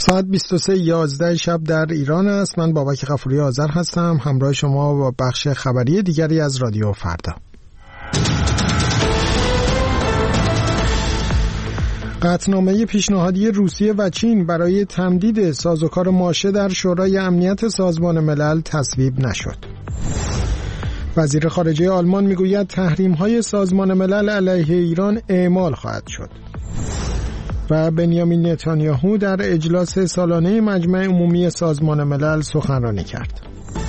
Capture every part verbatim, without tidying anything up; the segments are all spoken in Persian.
ساعت بیست و سه یازده شب در ایران است. من بابک غفوری آذر هستم، همراه شما با بخش خبری دیگری از رادیو فردا. قطعنامه پیشنهادی روسیه و چین برای تمدید سازوکار ماشه در شورای امنیت سازمان ملل تصویب نشد. وزیر خارجه آلمان میگوید تحریم‌های سازمان ملل علیه ایران اعمال خواهد شد. و بنیامین نتانیاهو در اجلاس سالانه مجمع عمومی سازمان ملل سخنرانی کرد.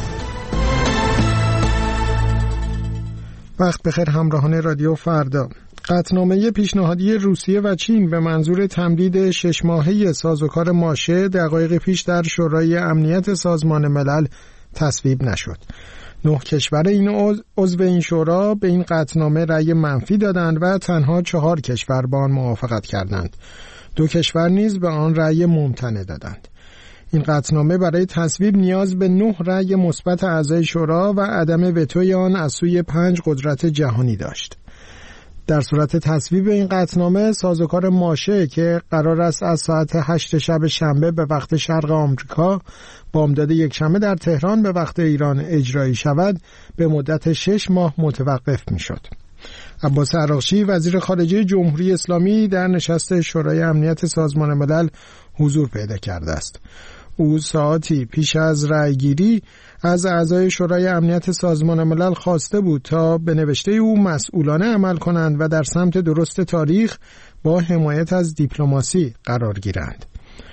وقت بخیر همراهان رادیو فردا. قطعنامه پیشنهادی روسیه و چین به منظور تمدید شش ماهه سازوکار ماشه دقایق پیش در شورای امنیت سازمان ملل تصویب نشد. نه کشور این عضو این شورا به این قطعنامه رأی منفی دادند و تنها چهار کشور با آن موافقت کردند. دو کشور نیز به آن رأی ممتنع دادند. این قطعنامه برای تصویب نیاز به نه رأی مثبت اعضای شورا و عدم وتوی آن از سوی پنج قدرت جهانی داشت. در صورت تصویب این قطعنامه سازوکار ماشه که قرار است از ساعت هشت شب شنبه به وقت شرق آمریکا بامداد یکشنبه در تهران به وقت ایران اجرایی شود به مدت شش ماه متوقف می شد. عباس عراقچی وزیر خارجه جمهوری اسلامی در نشست شورای امنیت سازمان ملل حضور پیدا کرده است. او ساعتی پیش از رأیگیری از اعضای شورای امنیت سازمان ملل خواسته بود تا به نوشته او مسئولانه عمل کنند و در سمت درست تاریخ با حمایت از دیپلماسی قرار گیرند.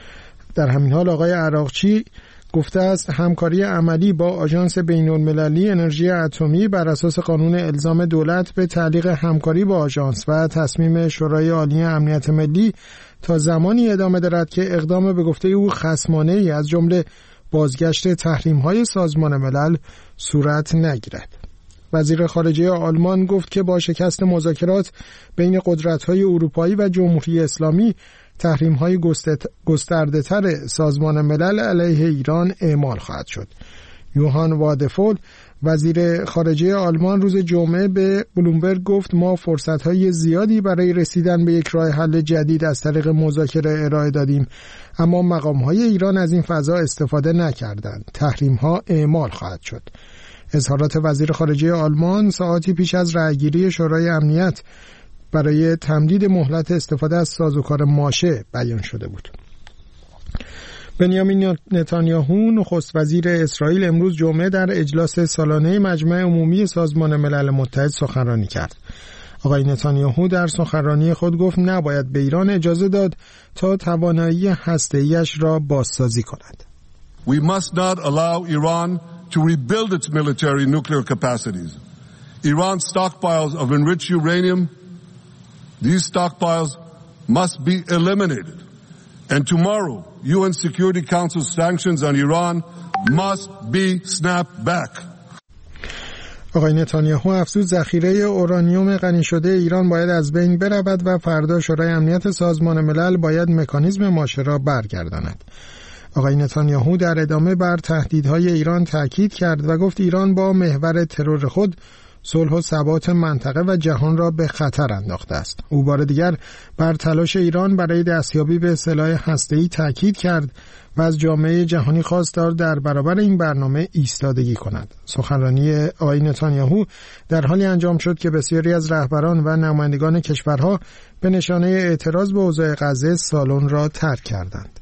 در همین حال آقای عراقچی گفته است همکاری عملی با آژانس بین‌المللی انرژی اتمی بر اساس قانون الزام دولت به تعلیق همکاری با آژانس و تصمیم شورای عالی امنیت ملی تا زمانی ادامه دارد که اقدام به گفته او خصمانه‌ای از جمله بازگشت تحریم‌های سازمان ملل صورت نگیرد. وزیر خارجه آلمان گفت که با شکست مذاکرات بین قدرت‌های اروپایی و جمهوری اسلامی تحریم‌های گسترده‌تر سازمان ملل علیه ایران اعمال خواهد شد. یوهان وادفول وزیر خارجه آلمان روز جمعه به بلومبرگ گفت ما فرصت‌های زیادی برای رسیدن به یک راه حل جدید از طریق مذاکره ارائه دادیم، اما مقام‌های ایران از این فضا استفاده نکردند. تحریم‌ها اعمال خواهد شد. اظهارات وزیر خارجه آلمان ساعتی پیش از رأیگیری شورای امنیت برای تمدید مهلت استفاده از سازوکار ماشه بیان شده بود. بنیامین نتانیاهو نخست وزیر اسرائیل امروز جمعه در اجلاس سالانه مجمع عمومی سازمان ملل متحد سخنرانی کرد. آقای نتانیاهو در سخنرانی خود گفت نباید به ایران اجازه داد تا توانایی هسته‌ای‌اش را بازسازی کند. We must not allow Iran to rebuild its military nuclear capacities. Iran's stockpiles of enriched uranium, these stockpiles must be eliminated. And tomorrow, U N Security Council sanctions on Iran must be snapped back. آقای نتانیاهو افزود ذخیره اورانیوم غنی شده ایران باید از بین برود و فردا شورای امنیت سازمان ملل باید مکانیزم ماشه را برگرداند. آقای نتانیاهو در ادامه بر تهدیدهای ایران تاکید کرد و گفت ایران با محور ترور خود صلح و ثبات منطقه و جهان را به خطر انداخته است. او بار دیگر بر تلاش ایران برای دستیابی به سلاح هسته‌ای تاکید کرد و از جامعه جهانی خواست تا در برابر این برنامه ایستادگی کند. سخنرانی آقای نتانیاهو در حالی انجام شد که بسیاری از رهبران و نمایندگان کشورها به نشانه اعتراض به اوضاع غزه سالن را ترک کردند.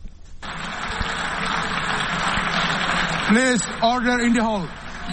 Please order in the hall.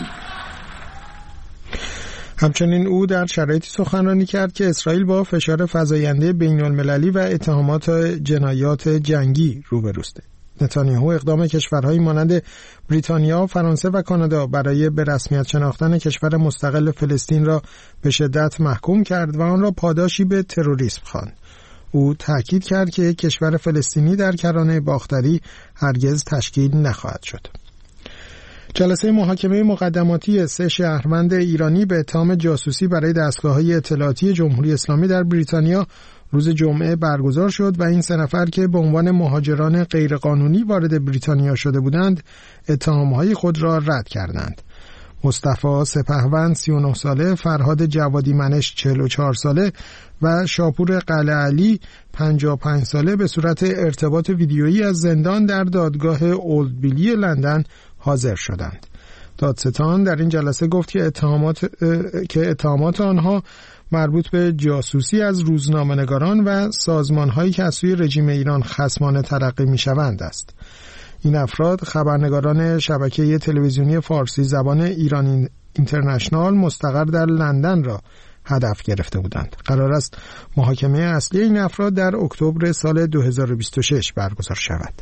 همچنین او در شرایطی سخنرانی کرد که اسرائیل با فشار فزاینده بین‌المللی و اتهامات جنایات جنگی روبروست. نتانیاهو اقدام کشورهایی مانند بریتانیا، فرانسه و کانادا برای به رسمیت شناختن کشور مستقل فلسطین را به شدت محکوم کرد و آن را پاداشی به تروریسم خواند. او تاکید کرد که کشور فلسطینی در کرانه باختری هرگز تشکیل نخواهد شد. جلسه محاکمه مقدماتی سه شهروند ایرانی به اتهام جاسوسی برای دستگاه‌های اطلاعاتی جمهوری اسلامی در بریتانیا روز جمعه برگزار شد و این سه نفر که به عنوان مهاجران غیرقانونی وارد بریتانیا شده بودند اتهام‌های خود را رد کردند. مصطفی سپهوند سی و نه ساله، فرهاد جوادی منش چهل و چهار ساله و شاپور قلعه علی پنجاه و پنج ساله به صورت ارتباط ویدیویی از زندان در دادگاه اولد بیلی لندن حاضر شدند. دادستان در این جلسه گفت که اتهامات که اتهامات آنها مربوط به جاسوسی از روزنامه‌نگاران و سازمان‌هایی که از سوی رژیم ایران خصمانه تلقی می‌شوند است. این افراد خبرنگاران شبکه تلویزیونی فارسی زبان ایران اینترنشنال مستقر در لندن را هدف گرفته بودند. قرار است محاکمه اصلی این افراد در اکتبر سال دو هزار و بیست و شش برگزار شود.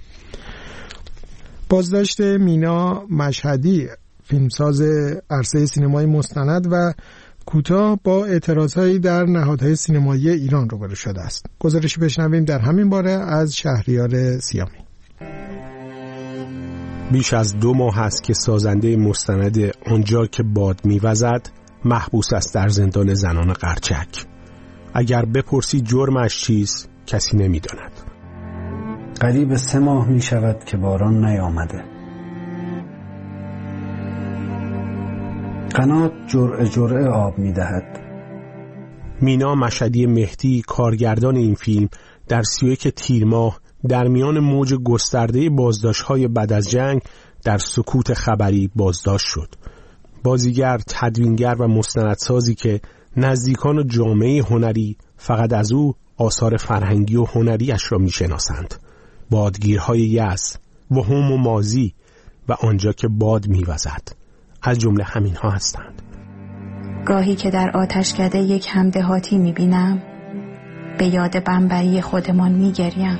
بازداشت مینا مشهدی، فیلمساز عرصه سینمای مستند و کوتاه، با اعتراضهایی در نهادهای سینمایی ایران روبرو شده است. گزارشی بشنویم در همین باره از شهریار سیامی. بیش از دو ماه است که سازنده مستند آنجا که باد می‌وزد محبوس است در زندان زنان قرچک. اگر بپرسی جرمش چیست کسی نمی‌داند. قریب سه ماه می شود که باران نیامده. قنات جرعه جرعه آب می دهد. مینا مشهدی مهدی، کارگردان این فیلم، در سی و یک تیر ماه در میان موج گسترده بازداشت‌های بعد از جنگ در سکوت خبری بازداشت شد. بازیگر، تدوینگر و مستندسازی که نزدیکان و جامعه هنری فقط از او آثار فرهنگی و هنریش را می‌شناسند. بادگیرهای یأس، وهم و مازی و آنجا که باد می‌وزد از جمله همین ها هستند. گاهی که در آتشکده یک همدهاتی می‌بینم، به یاد بمبئی خودمان می‌گریم.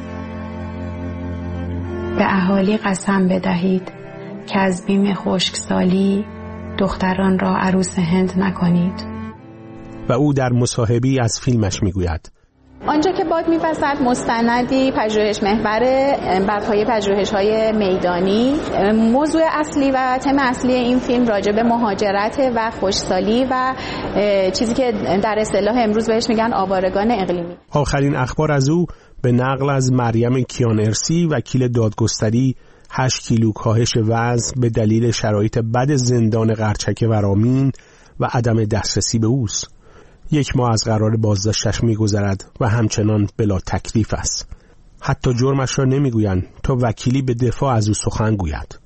به اهالی قسم بدهید که از بیم خشکسالی دختران را عروس هند نکنید. و او در مصاحبه‌ای از فیلمش می‌گوید: آنجا که باد می‌وزد مستندی پژوهش محور بر پایه پژوهش‌های میدانی. موضوع اصلی و تم اصلی این فیلم راجع به مهاجرت و خشکسالی و چیزی که در اصطلاح امروز بهش میگن آوارگان اقلیمی. آخرین اخبار از او به نقل از مریم کیانرسی، وکیل دادگستری، هشت کیلو کاهش وزن به دلیل شرایط بد زندان قرچک ورامین و عدم دسترسی به اوست. یک ماه از قرار بازداشتش می‌گذرد و همچنان بلا تکلیف است. حتی جرمش را نمی‌گویند تا وکیلی به دفاع از او سخن گوید.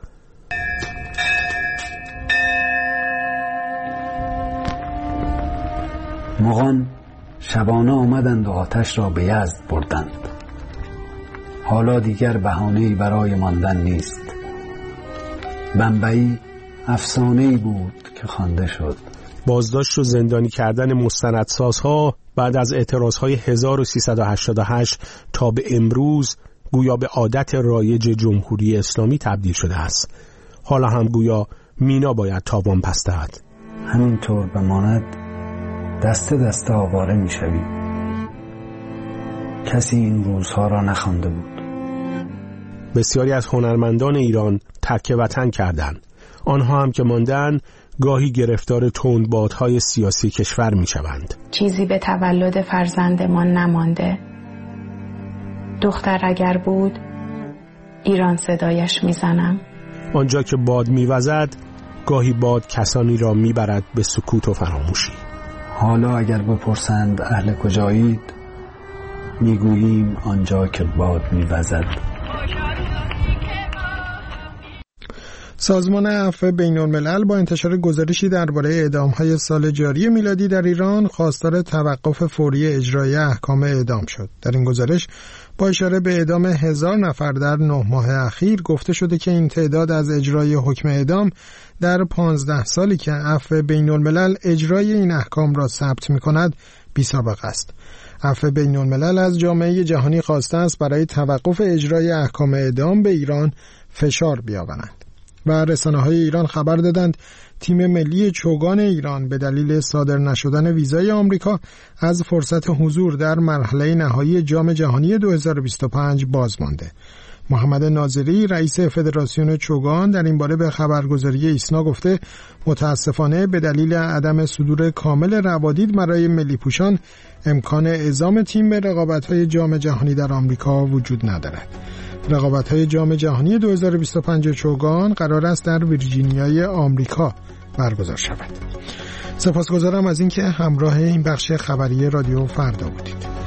مغان شبانه آمدند و آتش را به یزد بردند. حالا دیگر بهانه‌ای برای ماندن نیست. بمبئی افسانه‌ای بود که خوانده شد. بازداشت و زندانی کردن مستندسازها بعد از اعتراضهای هزار و سیصد و هشتاد و هشت تا به امروز گویا به عادت رایج جمهوری اسلامی تبدیل شده است. حالا هم گویا مینا باید تاوان پس دهد. همینطور بماند دسته دسته آواره میشویم. کسی این روزها را نخوانده بود. بسیاری از هنرمندان ایران ترک وطن کردند. آنها هم که ماندن گاهی گرفتار تندبادهای سیاسی کشور میشوند. چیزی به تولد فرزندمان نمانده. دختر اگر بود ایران صدایش میزنم. آنجا که باد میوزد گاهی باد کسانی را میبرد به سکوت و فراموشی. حالا اگر بپرسند اهل کجایید، میگوییم آنجا که باد میوزد. سازمان عفو بین‌الملل با انتشار گزارشی درباره اعدام‌های سال جاری میلادی در ایران خواستار توقف فوری اجرای احکام اعدام شد. در این گزارش با اشاره به اعدام هزار نفر در نه ماه اخیر گفته شده که این تعداد از اجرای حکم اعدام در پانزده سالی که عفو بین‌الملل اجرای این احکام را ثبت می‌کند بی‌سابقه است. عفو بین‌الملل از جامعه جهانی خواسته است برای توقف اجرای احکام اعدام به ایران فشار بیاورند. و رسانه‌های ایران خبر دادند تیم ملی چوگان ایران به دلیل صادر نشدن ویزای آمریکا از فرصت حضور در مرحله نهایی جام جهانی دو هزار و بیست و پنج باز مانده. محمد ناظری رئیس فدراسیون چوگان در این باره به خبرگزاری ایسنا گفته متاسفانه به دلیل عدم صدور کامل روادید برای ملی پوشان امکان اعزام تیم به رقابت‌های جام جهانی در آمریکا وجود ندارد. رقابت‌های جام جهانی دو هزار و بیست و پنج چوگان قرار است در ویرجینیای آمریکا برگزار شود. سپاسگزارم از اینکه همراه این بخش خبری رادیو فردا بودید.